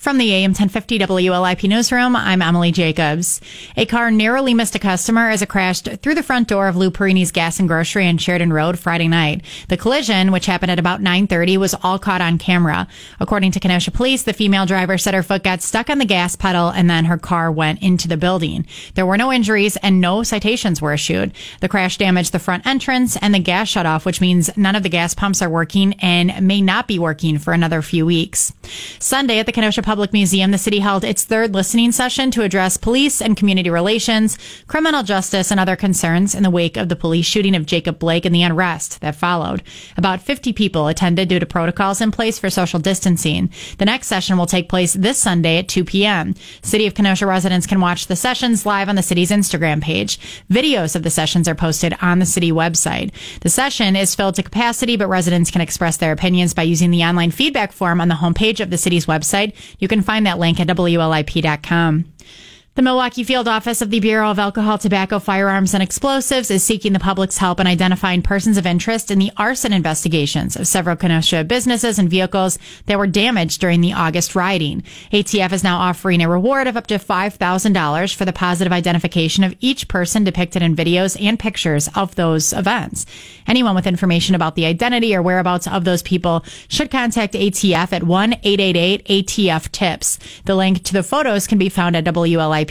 From the AM 1050 WLIP newsroom, I'm Emily Jacobs. A car narrowly missed a customer as it crashed through the front door of Lou Perini's Gas and Grocery on Sheridan Road Friday night. The collision, which happened at about 9:30, was all caught on camera. According to Kenosha police, the female driver said her foot got stuck on the gas pedal and then her car went into the building. There were no injuries and no citations were issued. The crash damaged the front entrance and the gas shut off, which means none of the gas pumps are working and may not be working for another few weeks. Sunday at the Kenosha Public Museum, the city held its third listening session to address police and community relations, criminal justice, and other concerns in the wake of the police shooting of Jacob Blake and the unrest that followed. About 50 people attended due to protocols in place for social distancing. The next session will take place this Sunday at 2 p.m. City of Kenosha residents can watch the sessions live on the city's Instagram page. Videos of the sessions are posted on the city website. The session is filled to capacity, but residents can express their opinions by using the online feedback form on the homepage of the city's website. You can find that link at WLIP.com. The Milwaukee field office of the Bureau of Alcohol, Tobacco, Firearms, and Explosives is seeking the public's help in identifying persons of interest in the arson investigations of several Kenosha businesses and vehicles that were damaged during the August rioting. ATF is now offering a reward of up to $5,000 for the positive identification of each person depicted in videos and pictures of those events. Anyone with information about the identity or whereabouts of those people should contact ATF at 1-888-ATF-TIPS. The link to the photos can be found at WLIP.com.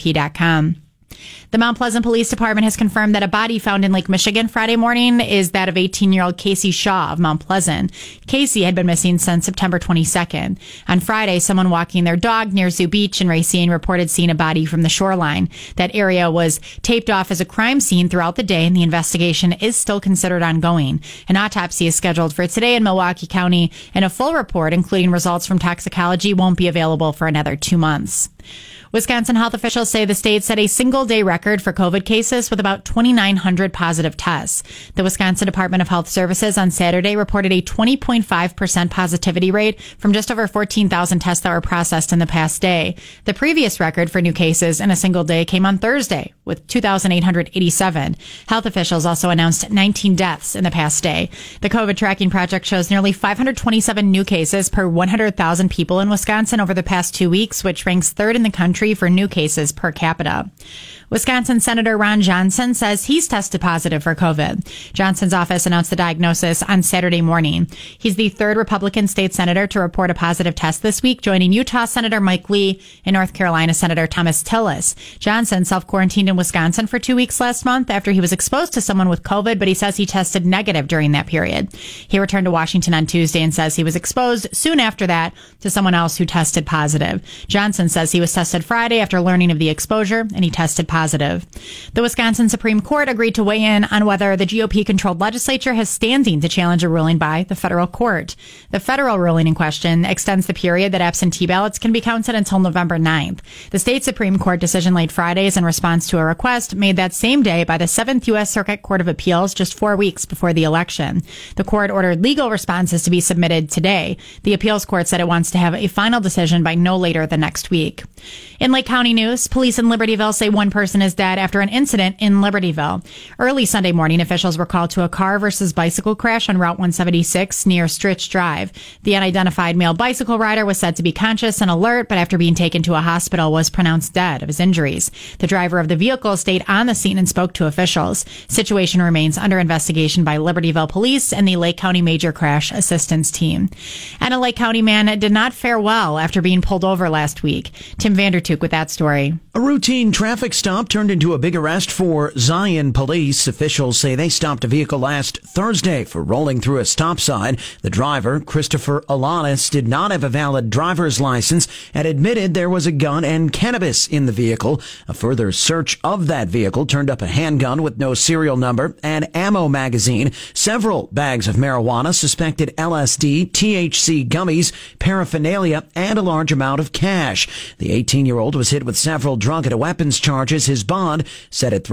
The Mount Pleasant Police Department has confirmed that a body found in Lake Michigan Friday morning is that of 18-year-old Casey Shaw of Mount Pleasant. Casey had been missing since September 22nd. On Friday, someone walking their dog near Zoo Beach in Racine reported seeing a body from the shoreline. That area was taped off as a crime scene throughout the day, and the investigation is still considered ongoing. An autopsy is scheduled for today in Milwaukee County, and a full report, including results from toxicology, won't be available for another 2 months. Wisconsin health officials say the state set a single-day record for COVID cases with about 2,900 positive tests. The Wisconsin Department of Health Services on Saturday reported a 20.5% positivity rate from just over 14,000 tests that were processed in the past day. The previous record for new cases in a single day came on Thursday with 2,887. Health officials also announced 19 deaths in the past day. The COVID tracking project shows nearly 527 new cases per 100,000 people in Wisconsin over the past 2 weeks, which ranks third in the country for new cases per capita. Wisconsin Senator Ron Johnson says he's tested positive for COVID. Johnson's office announced the diagnosis on Saturday morning. He's the third Republican state senator to report a positive test this week, joining Utah Senator Mike Lee and North Carolina Senator Thomas Tillis. Johnson self-quarantined in Wisconsin for 2 weeks last month after he was exposed to someone with COVID, but he says he tested negative during that period. He returned to Washington on Tuesday and says he was exposed soon after that to someone else who tested positive. Johnson says he was tested Friday after learning of the exposure, and he tested positive. The Wisconsin Supreme Court agreed to weigh in on whether the GOP-controlled legislature has standing to challenge a ruling by the federal court. The federal ruling in question extends the period that absentee ballots can be counted until November 9th. The state Supreme Court decision late Friday is in response to a request made that same day by the 7th U.S. Circuit Court of Appeals just 4 weeks before the election. The court ordered legal responses to be submitted today. The appeals court said it wants to have a final decision by no later than next week. In Lake County news, police in Libertyville say one person is dead after an incident in Libertyville. Early Sunday morning, officials were called to a car versus bicycle crash on Route 176 near Stritch Drive. The unidentified male bicycle rider was said to be conscious and alert, but after being taken to a hospital was pronounced dead of his injuries. The driver of the vehicle stayed on the scene and spoke to officials. Situation remains under investigation by Libertyville police and the Lake County Major Crash Assistance Team. And a Lake County man did not fare well after being pulled over last week. Tim Vandertook with that story. A routine traffic stop turned into a big arrest for Zion police. Officials say they stopped a vehicle last Thursday for rolling through a stop sign. The driver, Christopher Alanis, did not have a valid driver's license and admitted there was a gun and cannabis in the vehicle. A further search of that vehicle turned up a handgun with no serial number, an ammo magazine, several bags of marijuana, suspected LSD, THC gummies, paraphernalia, and a large amount of cash. The 18-year-old was hit with several drug and weapons charges. His bond set at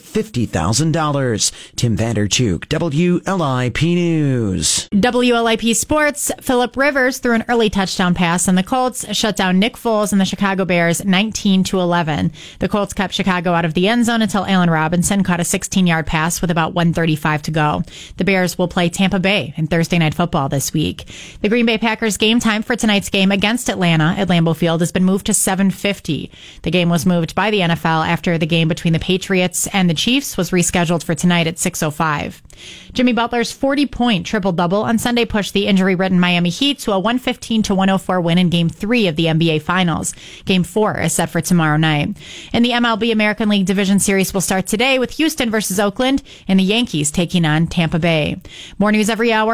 $350,000. Tim Vandertook, WLIP News. WLIP Sports. Phillip Rivers threw an early touchdown pass, and the Colts shut down Nick Foles and the Chicago Bears 19-11. The Colts kept Chicago out of the end zone until Allen Robinson caught a 16-yard pass with about 1:35 to go. The Bears will play Tampa Bay in Thursday Night Football this week. The Green Bay Packers game time for tonight's game against Atlanta at Lambeau Field has been moved to 7:50. The game was moved by the NFL after the game between the Patriots and the Chiefs was rescheduled for tonight at 6:05. Jimmy Butler's 40-point triple-double on Sunday pushed the injury-ridden Miami Heat to a 115-104 win in Game 3 of the NBA Finals. Game 4 is set for tomorrow night. And the MLB American League Division Series will start today with Houston versus Oakland and the Yankees taking on Tampa Bay. More news every hour.